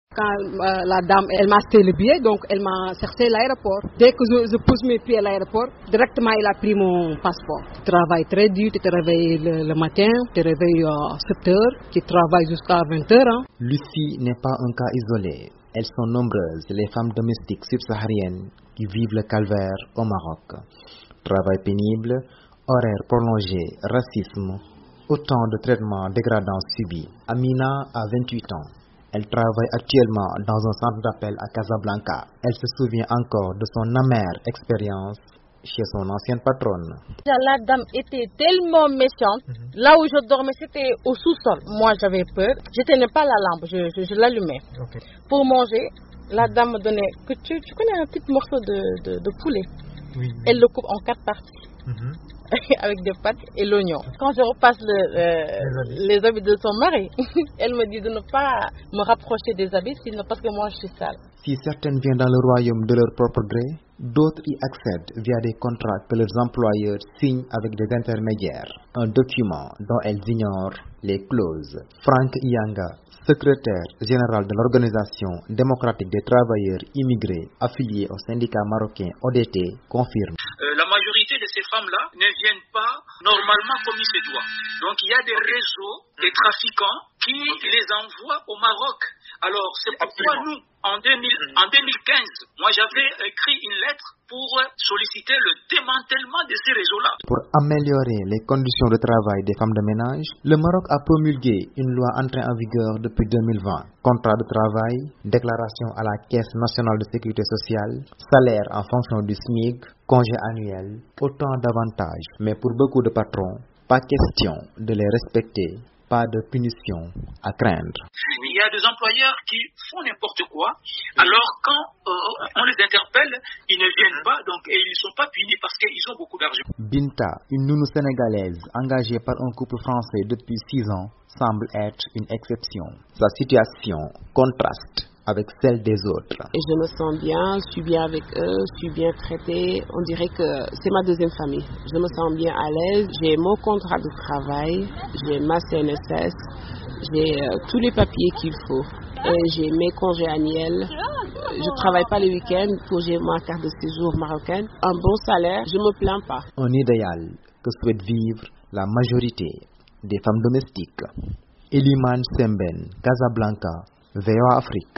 Quand la dame, elle m'a acheté le billet, donc elle m'a cherché à l'aéroport. Dès que je pose mes pieds à l'aéroport, directement il a pris mon passeport. Tu travailles très dur, tu te réveilles le matin, tu te réveilles à 7 heures, tu travailles jusqu'à 20 heures. Lucie n'est pas un cas isolé. Elles sont nombreuses, les femmes domestiques subsahariennes qui vivent le calvaire au Maroc. Travail pénible, horaires prolongés, racisme, autant de traitements dégradants subis. Amina a 28 ans. Elle travaille actuellement dans un centre d'appel à Casablanca. Elle se souvient encore de son amère expérience chez son ancienne patronne. La dame était tellement méchante. Là où je dormais, c'était au sous-sol. Moi, j'avais peur. Je tenais pas la lampe, je l'allumais. Okay. Pour manger, la dame me donnait, tu connais un petit morceau de poulet. Oui. Elle le coupe en 4 parties. Avec des pâtes et l'oignon. Quand je repasse les habits de son mari, elle me dit de ne pas me rapprocher des habits, sinon parce que moi je suis sale. Si certaines viennent dans le royaume de leur propre gré, d'autres y accèdent via des contrats que leurs employeurs signent avec des intermédiaires. Un document dont elles ignorent les clauses. Franck Iyanga, secrétaire général de l'Organisation démocratique des travailleurs immigrés affiliés au syndicat marocain ODT, confirme. La majorité de ces femmes-là ne viennent pas normalement comme il se doit. Donc il y a des réseaux, des trafiquants qui les envoient au Maroc. Alors c'est pourquoi nous, en 2015, moi j'avais écrit une lettre pour solliciter le démantèlement de ces réseaux-là. Pour améliorer les conditions de travail des femmes de ménage, le Maroc a promulgué une loi entrée en vigueur depuis 2020. Contrat de travail, déclaration à la Caisse nationale de sécurité sociale, salaire en fonction du SMIC, congé annuel, autant d'avantages. Mais pour beaucoup de patrons, pas question de les respecter. Pas de punition à craindre. Il y a des employeurs qui font n'importe quoi, alors quand on les interpelle, ils ne viennent pas, donc et ils ne sont pas punis parce qu'ils ont beaucoup d'argent. Binta, une nounou sénégalaise engagée par un couple français depuis 6 ans, semble être une exception. Sa situation contraste avec celle des autres. Et je me sens bien, je suis bien avec eux, je suis bien traitée. On dirait que c'est ma deuxième famille. Je me sens bien à l'aise. J'ai mon contrat de travail, j'ai ma CNSS, j'ai tous les papiers qu'il faut. Et j'ai mes congés annuels. Je ne travaille pas les week-ends pour j'ai ma carte de séjour marocaine. Un bon salaire, je ne me plains pas. Un idéal que souhaite vivre la majorité des femmes domestiques. Elimane Sembène, Casablanca, VOA Afrique.